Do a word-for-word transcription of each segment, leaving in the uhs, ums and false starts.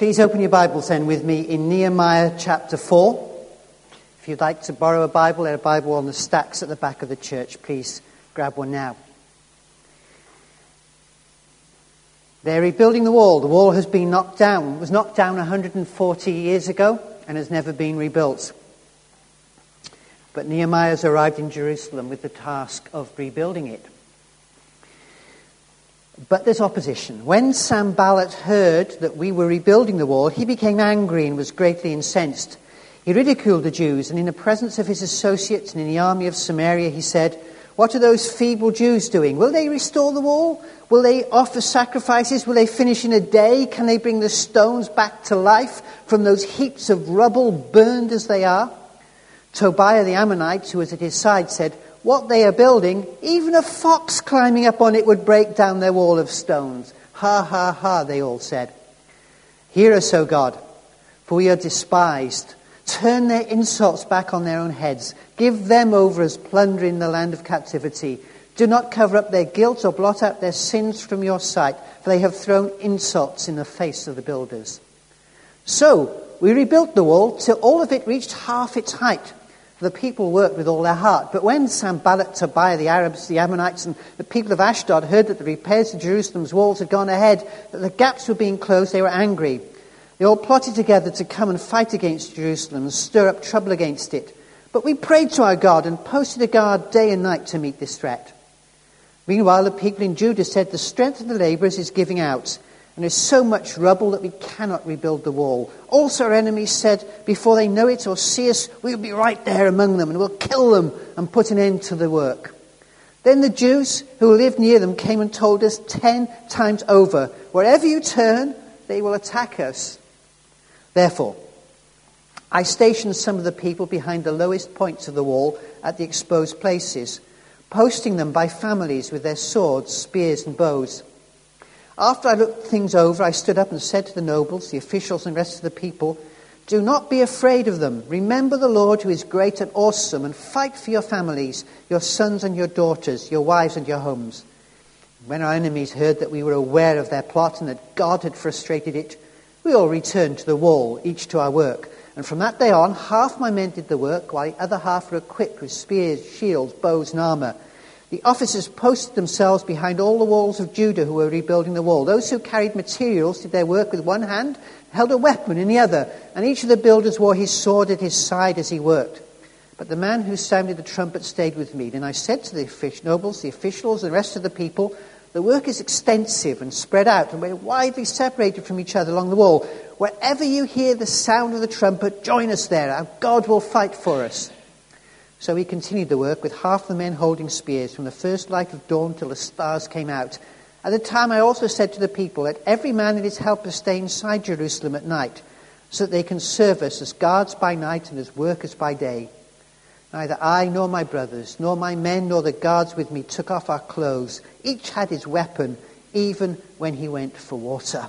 Please open your Bibles then with me in Nehemiah chapter four. If you'd like to borrow a Bible, there's a Bible on the stacks at the back of the church. Please grab one now. They're rebuilding the wall. The wall has been knocked down. It was knocked down one hundred forty years ago and has never been rebuilt. But Nehemiah has arrived in Jerusalem with the task of rebuilding it. But there's opposition. When Sanballat heard that we were rebuilding the wall, he became angry and was greatly incensed. He ridiculed the Jews, and in the presence of his associates and in the army of Samaria, he said, "What are those feeble Jews doing? Will they restore the wall? Will they offer sacrifices? Will they finish in a day? Can they bring the stones back to life from those heaps of rubble burned as they are?" Tobiah the Ammonite, who was at his side, said, "What they are building, even a fox climbing up on it would break down their wall of stones." "Ha, ha, ha," they all said. "Hear us, O God, for we are despised. Turn their insults back on their own heads. Give them over as plunder in the land of captivity. Do not cover up their guilt or blot out their sins from your sight, for they have thrown insults in the face of the builders." So we rebuilt the wall till all of it reached half its height. The people worked with all their heart. But when Sanballat, Tobiah, the Arabs, the Ammonites, and the people of Ashdod heard that the repairs to Jerusalem's walls had gone ahead, that the gaps were being closed, they were angry. They all plotted together to come and fight against Jerusalem and stir up trouble against it. But we prayed to our God and posted a guard day and night to meet this threat. Meanwhile, the people in Judah said, "The strength of the laborers is giving out, and there's so much rubble that we cannot rebuild the wall." Also our enemies said, "Before they know it or see us, we'll be right there among them and we'll kill them and put an end to the work." Then the Jews who lived near them came and told us ten times over, "Wherever you turn, they will attack us." Therefore, I stationed some of the people behind the lowest points of the wall at the exposed places, posting them by families with their swords, spears and bows. After I looked things over, I stood up and said to the nobles, the officials and the rest of the people, "Do not be afraid of them. Remember the Lord who is great and awesome, and fight for your families, your sons and your daughters, your wives and your homes." When our enemies heard that we were aware of their plot and that God had frustrated it, we all returned to the wall, each to our work. And from that day on, half my men did the work, while the other half were equipped with spears, shields, bows and armour. The officers posted themselves behind all the walls of Judah who were rebuilding the wall. Those who carried materials did their work with one hand, held a weapon in the other, and each of the builders wore his sword at his side as he worked. But the man who sounded the trumpet stayed with me. Then I said to the nobles, the officials, and the rest of the people, "The work is extensive and spread out, and we're widely separated from each other along the wall. Wherever you hear the sound of the trumpet, join us there. Our God will fight for us." So we continued the work with half the men holding spears from the first light of dawn till the stars came out. At the time I also said to the people, "Let every man and his helper stay inside Jerusalem at night, so that they can serve us as guards by night and as workers by day." Neither I nor my brothers, nor my men, nor the guards with me took off our clothes. Each had his weapon, even when he went for water.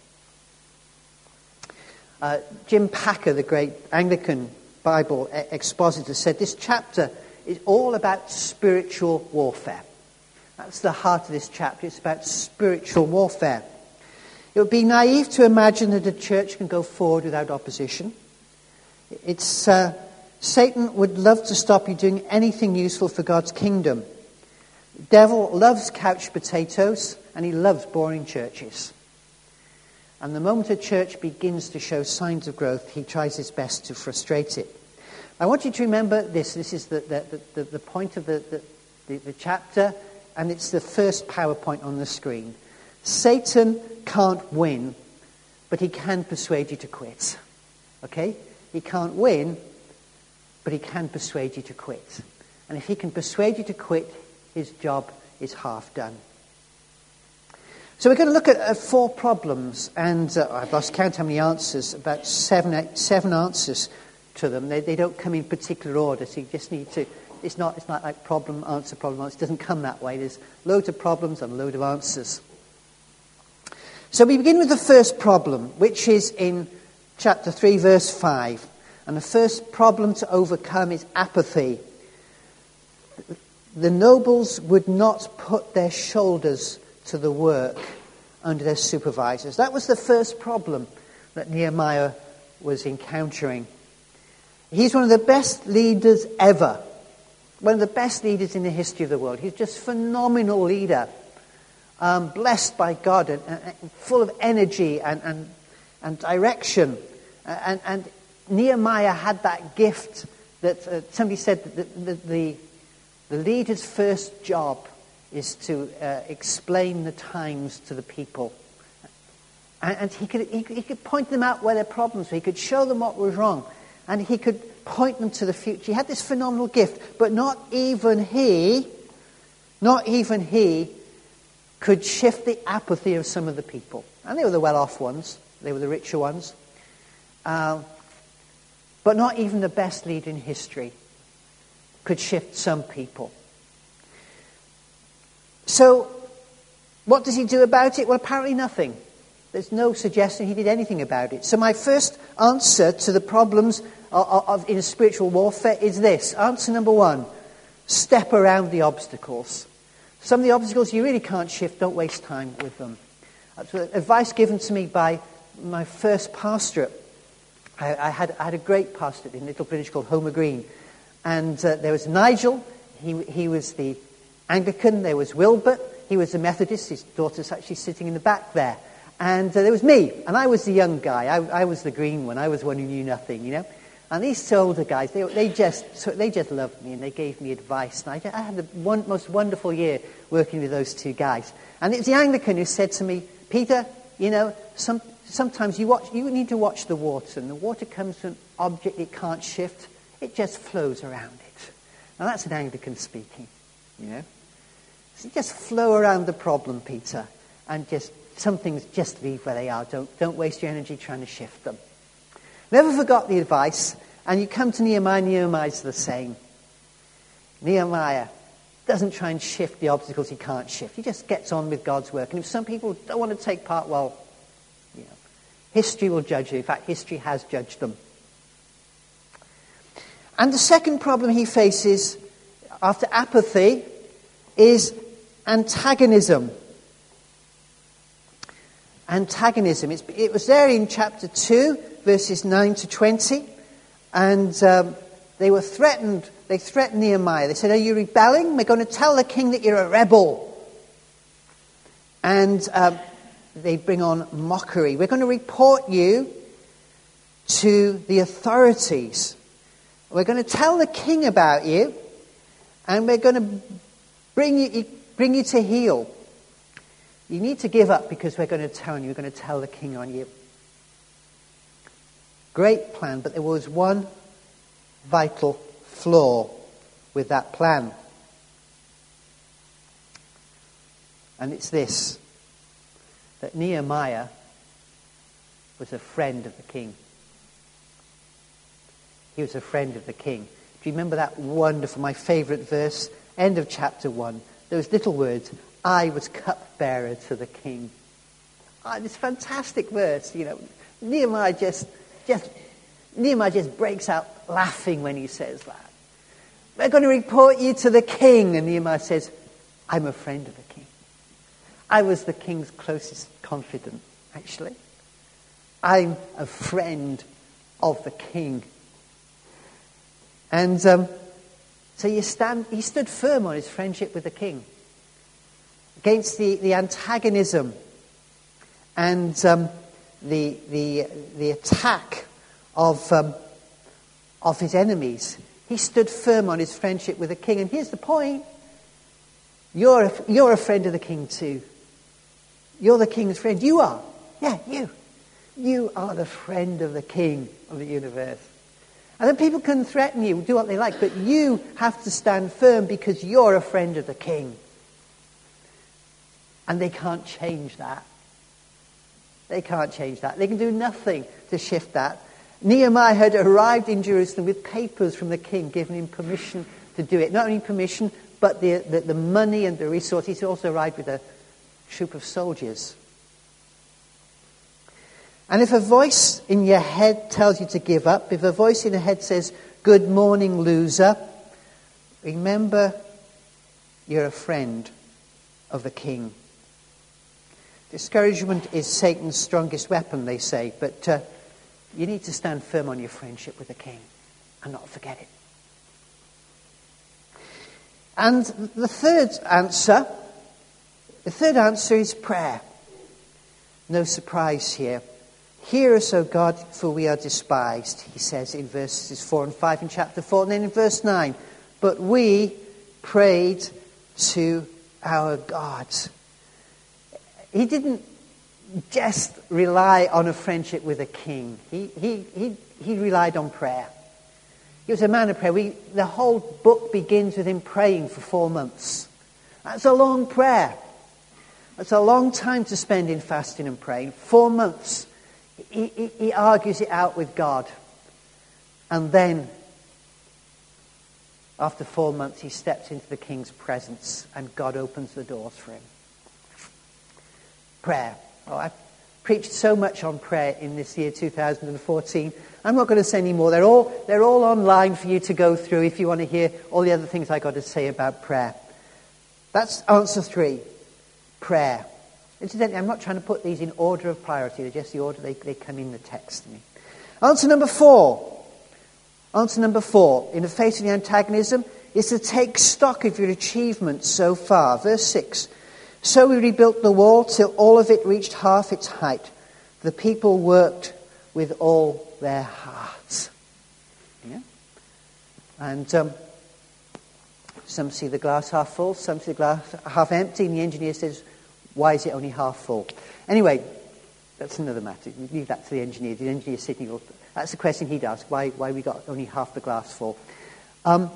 Uh, Jim Packer, the great Anglican Bible expositor, said this chapter is all about spiritual warfare. That's the heart of this chapter. It's about spiritual warfare. It would be naive to imagine that a church can go forward without opposition. It's uh, Satan would love to stop you doing anything useful for God's kingdom. The devil loves couch potatoes and he loves boring churches. And the moment a church begins to show signs of growth, he tries his best to frustrate it. I want you to remember this. This is the, the, the, the point of the, the, the chapter, and it's the first PowerPoint on the screen. Satan can't win, but he can persuade you to quit. Okay? He can't win, but he can persuade you to quit. And if he can persuade you to quit, his job is half done. So we're going to look at uh, four problems, and uh, I've lost count how many answers, about seven, eight, seven answers to them. They, they don't come in particular order, so you just need to, it's not, it's not like problem, answer, problem, answer. It doesn't come that way. There's loads of problems and a load of answers. So we begin with the first problem, which is in chapter three, verse five. And the first problem to overcome is apathy. The nobles would not put their shoulders to the work under their supervisors. That was the first problem. that Nehemiah was encountering. He's one of the best leaders ever. One of the best leaders in the history of the world. He's just a phenomenal leader. Um, blessed by God and, and, and full of energy and, and, and direction. And, and Nehemiah had that gift that uh, somebody said that the, the, the leader's first job is to uh, explain the times to the people. And, and he, could, he, he could point them out where their problems were. He could show them what was wrong. And he could point them to the future. He had this phenomenal gift. But not even he, not even he could shift the apathy of some of the people. And they were the well-off ones. They were the richer ones. Um, but not even the best leader in history could shift some people. So, what does he do about it? Well, apparently nothing. There's no suggestion he did anything about it. So my first answer to the problems of, of, of in spiritual warfare is this. Answer number one, step around the obstacles. Some of the obstacles you really can't shift, don't waste time with them. That's advice given to me by my first pastorate. I, I, had, I had a great pastorate in a little village called Homer Green. And uh, there was Nigel, he, he was the Anglican. There was Wilbert, he was a Methodist. His daughter's actually sitting in the back there. And uh, there was me, and I was the young guy. I, I was the green one. I was one who knew nothing, you know. And these two older guys, they, they just they just loved me, and they gave me advice. And I, I had the one, most wonderful year working with those two guys. And it was the Anglican who said to me, Peter, you know, some, sometimes you watch, you need to watch the water, and the water comes to an object it can't shift. It just flows around it. Now that's an Anglican speaking, you know. So just flow around the problem, Peter, and just some things just leave where they are. Don't don't waste your energy trying to shift them. Never forgot the advice, and you come to Nehemiah, Nehemiah's the same. Nehemiah doesn't try and shift the obstacles he can't shift. He just gets on with God's work. And if some people don't want to take part, well, you know, history will judge you. In fact, history has judged them. And the second problem he faces after apathy is antagonism. Antagonism. It's, it was there in chapter two, verses nine to twenty. And um, they were threatened. They threatened Nehemiah. They said, are you rebelling? We're going to tell the king that you're a rebel. And um, they bring on mockery. We're going to report you to the authorities. We're going to tell the king about you. And we're going to bring you, bring you to heel. You need to give up because we're going to tell you. We're going to tell the king on you. Great plan, but there was one vital flaw with that plan. And it's this, that Nehemiah was a friend of the king. He was a friend of the king. Do you remember that wonderful, my favourite verse, end of chapter one? Those little words, I was cupbearer to the king. Oh, this fantastic verse, you know. Nehemiah just, just, Nehemiah just breaks out laughing when he says that. We're going to report you to the king. And Nehemiah says, I'm a friend of the king. I was the king's closest confidant, actually. I'm a friend of the king. And um, so you stand, he stood firm on his friendship with the king against the, the antagonism and um, the, the, the attack of, um, of his enemies. He stood firm on his friendship with the king. And here's the point. You're a, you're a friend of the king too. You're the king's friend. You are. Yeah, you. You are the friend of the king of the universe. And then people can threaten you, do what they like, but you have to stand firm because you're a friend of the king. And they can't change that. They can't change that. They can do nothing to shift that. Nehemiah had arrived in Jerusalem with papers from the king giving him permission to do it. Not only permission, but the, the, the money and the resources. He also arrived with a troop of soldiers. And if a voice in your head tells you to give up, if a voice in your head says, good morning, loser, remember you're a friend of the king. Discouragement is Satan's strongest weapon, they say, but uh, you need to stand firm on your friendship with the King and not forget it. And the third answer, the third answer is prayer. No surprise here. Hear us, O God, for we are despised, he says in verses four and five in chapter four. And then in verse nine, but we prayed to our God. He didn't just rely on a friendship with a king. He, he, he, he relied on prayer. He was a man of prayer. We, the whole book begins with him praying for four months. That's a long prayer. That's a long time to spend in fasting and praying. Four months. He, he, he argues it out with God. And then, after four months, he steps into the king's presence and God opens the doors for him. Prayer. Oh, I've preached so much on prayer in this year two thousand fourteen. I'm not going to say any more. They're all, they're all online for you to go through if you want to hear all the other things I've got to say about prayer. That's answer three. Prayer. Incidentally, I'm not trying to put these in order of priority. They're just the order they, they come in the text to me. Answer number four. Answer number four. In the face of the antagonism is to take stock of your achievements so far. Verse six. So we rebuilt the wall till all of it reached half its height. The people worked with all their hearts. Yeah? And um, some see the glass half full, some see the glass half empty, and the engineer says, why is it only half full? Anyway, that's another matter. We leave that to the engineer. The engineer sitting, well, that's the question he'd ask, why, why we got only half the glass full. Um,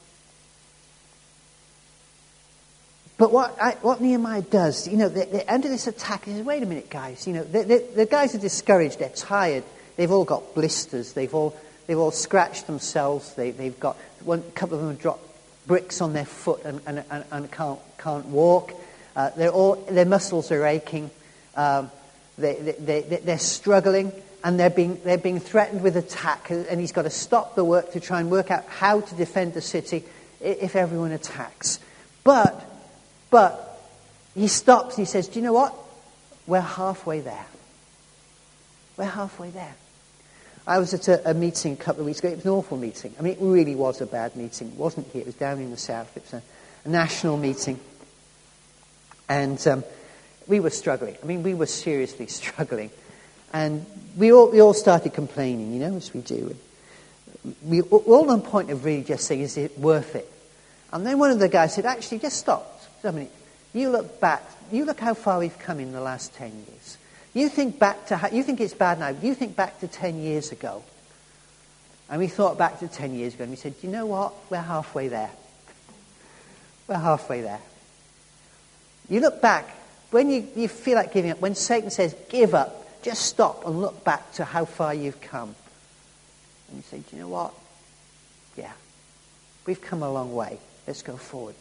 But what I, what Nehemiah does, you know, they, they're under this attack. He says, wait a minute, guys. You know, they, they, the guys are discouraged. They're tired. They've all got blisters. They've all they've all scratched themselves. They, they've got one a couple of them have dropped bricks on their foot and, and, and, and can't can't walk. Uh, they're all their muscles are aching. Um, they, they, they they're struggling and they're being they're being threatened with attack. And he's got to stop the work to try and work out how to defend the city if everyone attacks. But But he stops and he says, do you know what? We're halfway there. We're halfway there. I was at a, a meeting a couple of weeks ago. It was an awful meeting. I mean, it really was a bad meeting. It wasn't here. It was down in the south. It was a, a national meeting. And um, we were struggling. I mean, we were seriously struggling. And we all, we all started complaining, you know, as we do. We were all on point of really just saying, is it worth it? And then one of the guys said, actually, just stop. I mean, you look back, you look how far we've come in the last ten years. You think back to, how, you think it's bad now, you think back to ten years ago. And we thought back to ten years ago and we said, you know what, we're halfway there. We're halfway there. You look back, when you, you feel like giving up, when Satan says, give up, just stop and look back to how far you've come. And you say, do you know what, yeah, we've come a long way, let's go forward.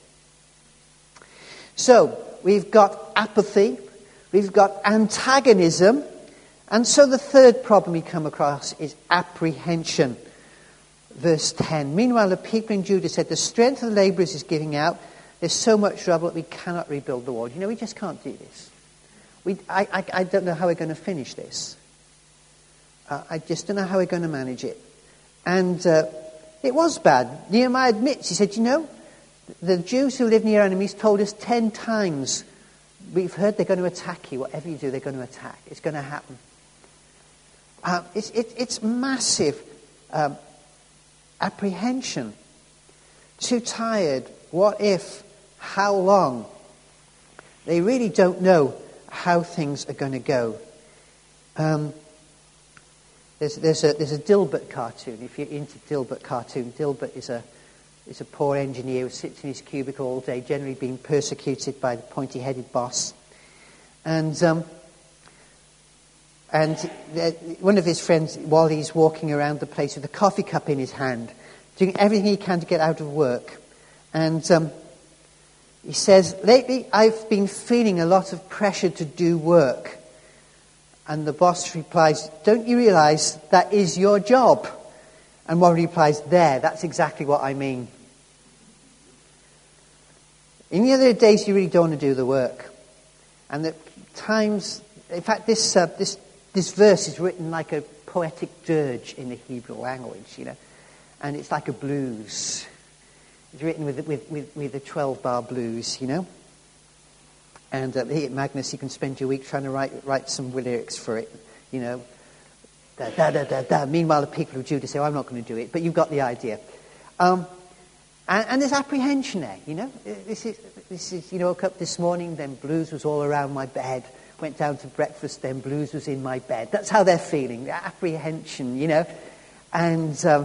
So, we've got apathy, we've got antagonism, and so the third problem we come across is apprehension. Verse ten. Meanwhile, the people in Judah said, the strength of the labourers is giving out. There's so much trouble that we cannot rebuild the wall. You know, we just can't do this. We, I, I, I don't know how we're going to finish this. Uh, I just don't know how we're going to manage it. And uh, it was bad. Nehemiah admits, he said, you know, the Jews who live near our enemies told us ten times, we've heard they're going to attack you. Whatever you do, they're going to attack. It's going to happen. Uh, it's, it, it's massive um, apprehension. Too tired. What if? How long? They really don't know how things are going to go. Um, there's, there's, a, there's a Dilbert cartoon. If you're into Dilbert cartoon, Dilbert is a He's a poor engineer who sits in his cubicle all day, generally being persecuted by the pointy-headed boss. And um, and one of his friends, while he's walking around the place with a coffee cup in his hand, doing everything he can to get out of work. And um, he says, lately I've been feeling a lot of pressure to do work. And the boss replies, don't you realise that is your job? And one replies, there, that's exactly what I mean. In the other days, you really don't want to do the work. And the times, in fact, this uh, this this verse is written like a poetic dirge in the Hebrew language, you know, and it's like a blues. It's written with with with, with a twelve-bar blues, you know. And uh, here at Magnus, you can spend your week trying to write write some lyrics for it, you know. Da, da, da, da, da. Meanwhile, the people of Judah say, oh, I'm not going to do it, but you've got the idea. Um, and, and there's apprehension there, you know. This is, this is, you know, woke up this morning, then blues was all around my bed. Went down to breakfast, then blues was in my bed. That's how they're feeling, the apprehension, you know. And, um,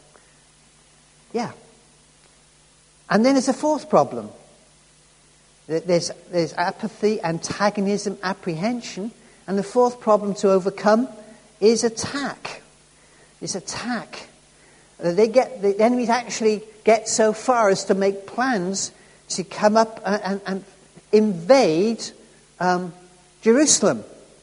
yeah. And then there's a fourth problem. There's, there's apathy, antagonism, apprehension. And the fourth problem to overcome is attack. It's attack. They get, the enemies actually get so far as to make plans to come up and, and, and invade um, Jerusalem.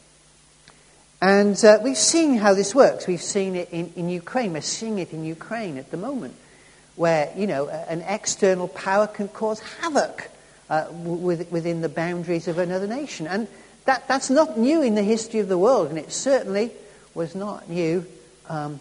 And uh, we've seen how this works. We've seen it in, in Ukraine. We're seeing it in Ukraine at the moment, where, you know, an external power can cause havoc uh, with, within the boundaries of another nation. And that, that's not new in the history of the world, and it certainly was not new. Um,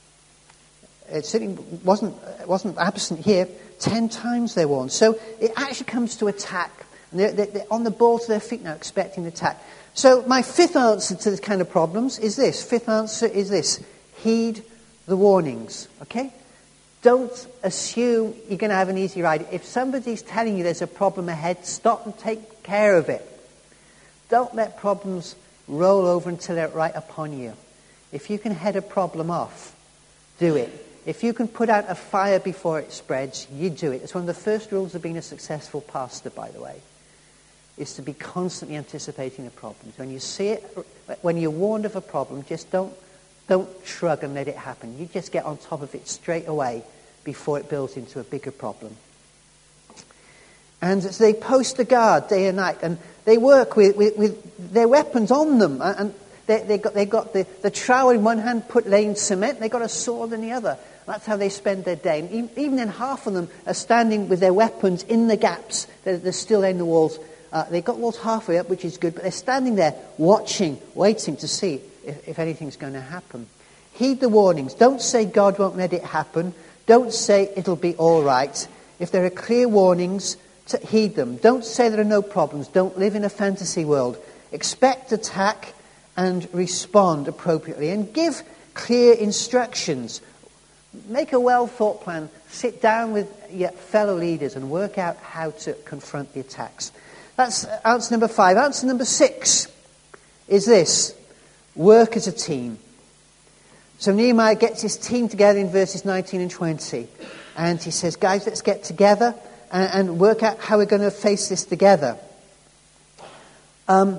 it certainly wasn't, wasn't absent here. Ten times they warned. So it actually comes to attack. And they're, they're, they're on the ball to their feet now, expecting the attack. So my fifth answer to this kind of problems is this. Fifth answer is this. Heed the warnings. Okay? Don't assume you're going to have an easy ride. If somebody's telling you there's a problem ahead, stop and take care of it. Don't let problems roll over until they're right upon you. If you can head a problem off, do it. If you can put out a fire before it spreads, you do it. It's one of the first rules of being a successful pastor, by the way, is to be constantly anticipating the problems. When you see it, when you're warned of a problem, just don't, don't shrug and let it happen. You just get on top of it straight away before it builds into a bigger problem. And so they post the guard day and night, and they work with, with, with their weapons on them. And they, they got, they got the, the trowel in one hand, put laying cement, they got a sword in the other. That's how they spend their day. And even then, half of them are standing with their weapons in the gaps. They're, they're still in the walls. Uh, they've got walls halfway up, which is good, but they're standing there watching, waiting to see if, if anything's going to happen. Heed the warnings. Don't say God won't let it happen. Don't say it'll be all right. If there are clear warnings, to heed them. Don't say there are no problems. Don't live in a fantasy world. Expect attack and respond appropriately. And give clear instructions. Make a well-thought plan. Sit down with your fellow leaders and work out how to confront the attacks. That's answer number five. Answer number six is this. Work as a team. So Nehemiah gets his team together in verses nineteen and twenty. And he says, guys, let's get together and, and work out how we're going to face this together. Um,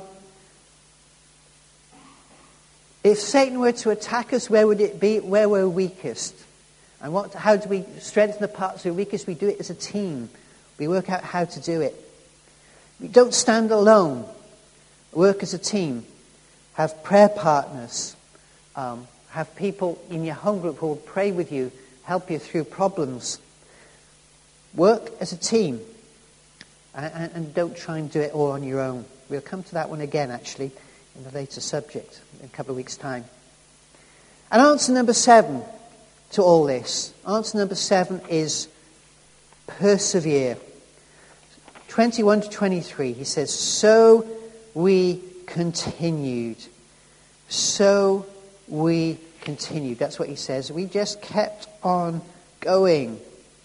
if Satan were to attack us, where would it be? Where we're weakest? And what? How do we strengthen the parts that are weakest? We do it as a team. We work out how to do it. We don't stand alone. Work as a team. Have prayer partners. Um, have people in your home group who will pray with you, help you through problems. Work as a team. And, and, and don't try and do it all on your own. We'll come to that one again, actually, in the later subject, in a couple of weeks' time. And answer number seven to all this. Answer number seven is persevere. twenty-one to twenty-three, he says, so we continued. So we continued. That's what he says. We just kept on going.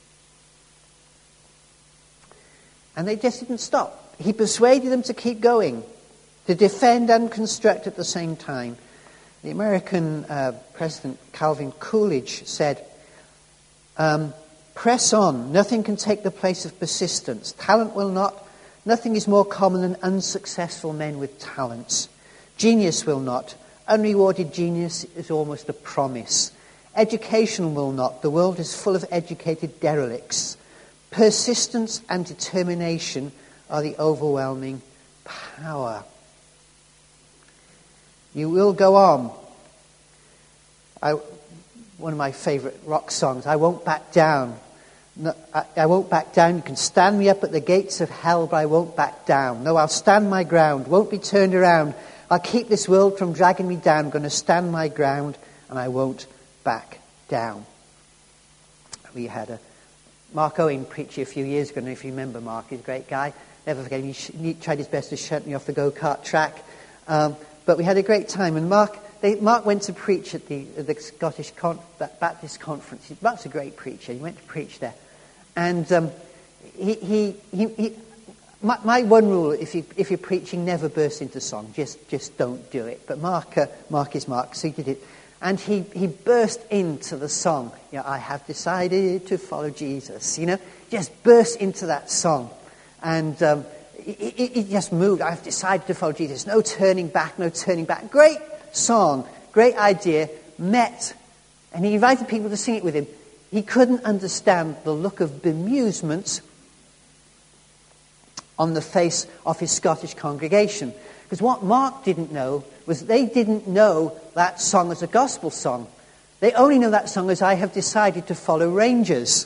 And they just didn't stop. He persuaded them to keep going, to defend and construct at the same time. The American uh, President Calvin Coolidge said, um, press on. Nothing can take the place of persistence. Talent will not. Nothing is more common than unsuccessful men with talents. Genius will not. Unrewarded genius is almost a promise. Education will not. The world is full of educated derelicts. Persistence and determination are the overwhelming power. You will go on. I, one of my favourite rock songs, I Won't Back Down. No, I, I won't back down. You can stand me up at the gates of hell, but I won't back down. No, I'll stand my ground, won't be turned around. I'll keep this world from dragging me down. I'm going to stand my ground, and I won't back down. We had a Mark Owen preach a few years ago. I don't know if you remember Mark. He's a great guy. Never forget him. He, sh- he tried his best to shut me off the go-kart track. Um, but we had a great time. And Mark they, Mark went to preach at the, at the Scottish Con- Baptist Conference. Mark's a great preacher. He went to preach there. And um, he, he, he, he my, my one rule, if, you, if you're preaching, never burst into song. Just just don't do it. But Mark, uh, Mark is Mark, so he did it. And he, he burst into the song. You know, I have decided to follow Jesus. You know, just burst into that song. And um, it, it, it just moved. I've decided to follow Jesus. No turning back, no turning back. Great song, great idea. Met. And he invited people to sing it with him. He couldn't understand the look of bemusement on the face of his Scottish congregation. Because what Mark didn't know was they didn't know that song as a gospel song. They only know that song as I have decided to follow Rangers.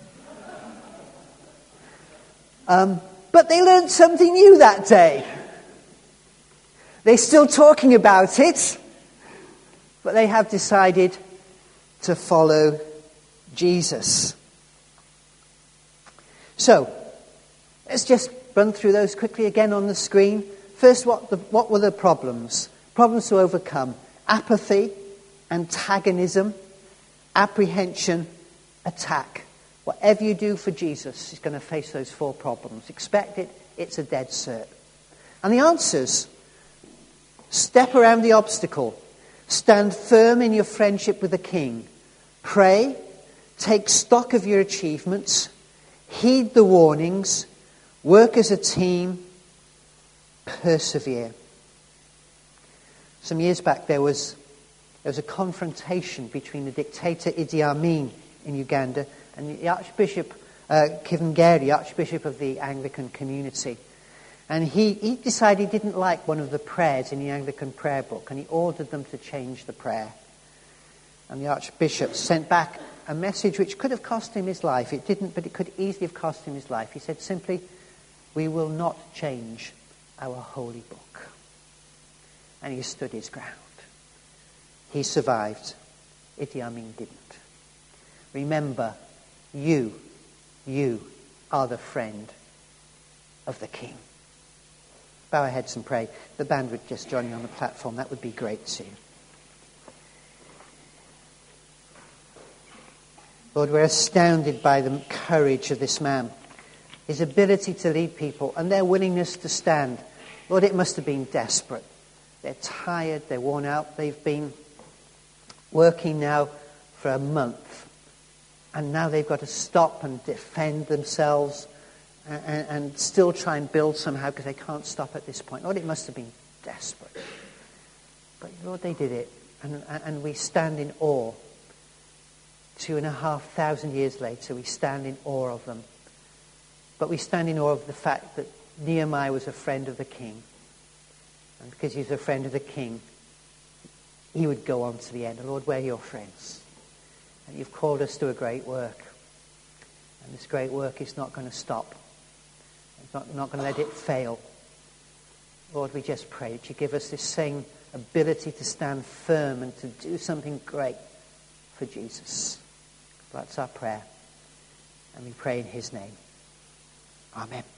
Um, but they learned something new that day. They're still talking about it, but they have decided to follow Jesus. So, let's just run through those quickly again on the screen. First, what, the, what were the problems? Problems to overcome. Apathy, antagonism, apprehension, attack. Whatever you do for Jesus is going to face those four problems. Expect it, it's a dead cert. And the answers: step around the obstacle. Stand firm in your friendship with the King. Pray. Take stock of your achievements. Heed the warnings. Work as a team. Persevere. Some years back there was there was a confrontation between the dictator Idi Amin in Uganda and the Archbishop uh, Kivangari, Archbishop of the Anglican community. And he, he decided he didn't like one of the prayers in the Anglican prayer book, and he ordered them to change the prayer. And the Archbishop sent back a message which could have cost him his life. It didn't, but it could easily have cost him his life. He said simply, "We will not change our holy book." And he stood his ground. He survived. Idi Amin didn't. Remember, you, you are the friend of the King. Bow our heads and pray. The band would just join me on the platform. That would be great too. Lord, we're astounded by the courage of this man, his ability to lead people, and their willingness to stand. Lord, it must have been desperate. They're tired, they're worn out, they've been working now for a month, and now they've got to stop and defend themselves and, and still try and build somehow because they can't stop at this point. Lord, it must have been desperate. But Lord, they did it, and, and we stand in awe. Two and a half thousand years later, we stand in awe of them. But we stand in awe of the fact that Nehemiah was a friend of the king. And because he was a friend of the king, he would go on to the end. And Lord, we're your friends. And you've called us to a great work. And this great work is not going to stop. It's not, not going to let it fail. Lord, we just pray that you give us this same ability to stand firm and to do something great for Jesus. That's our prayer. And we pray in his name. Amen.